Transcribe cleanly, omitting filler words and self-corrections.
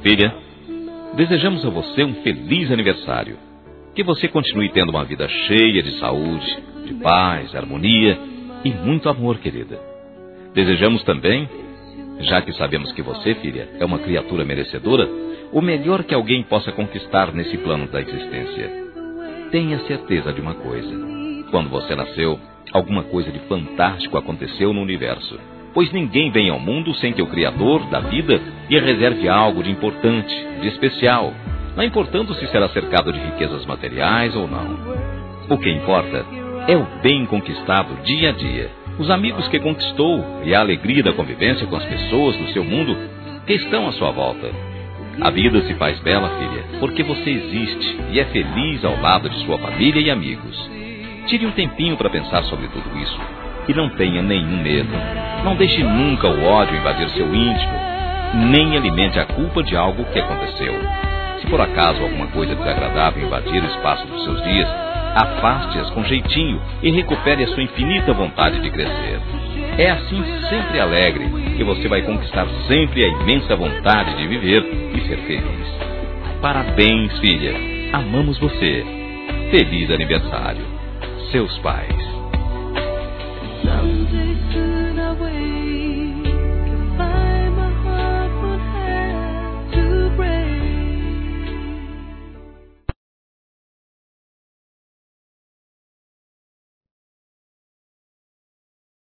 Filha, desejamos a você um feliz aniversário. Que você continue tendo uma vida cheia de saúde, de paz, harmonia e muito amor, querida. Desejamos também, já que sabemos que você, filha, é uma criatura merecedora, o melhor que alguém possa conquistar nesse plano da existência. Tenha certeza de uma coisa. Quando você nasceu, alguma coisa de fantástico aconteceu no universo. Pois ninguém vem ao mundo sem que o Criador da vida lhe reserve algo de importante, de especial, não importando se será cercado de riquezas materiais ou não. O que importa é o bem conquistado dia a dia, os amigos que conquistou e a alegria da convivência com as pessoas do seu mundo que estão à sua volta. A vida se faz bela, filha, porque você existe e é feliz ao lado de sua família e amigos. Tire um tempinho para pensar sobre tudo isso e não tenha nenhum medo. Não deixe nunca o ódio invadir seu íntimo, nem alimente a culpa de algo que aconteceu. Se por acaso alguma coisa desagradável invadir o espaço dos seus dias, afaste-as com jeitinho e recupere a sua infinita vontade de crescer. É assim, sempre alegre, que você vai conquistar sempre a imensa vontade de viver e ser feliz. Parabéns, filha. Amamos você. Feliz aniversário. Seus pais.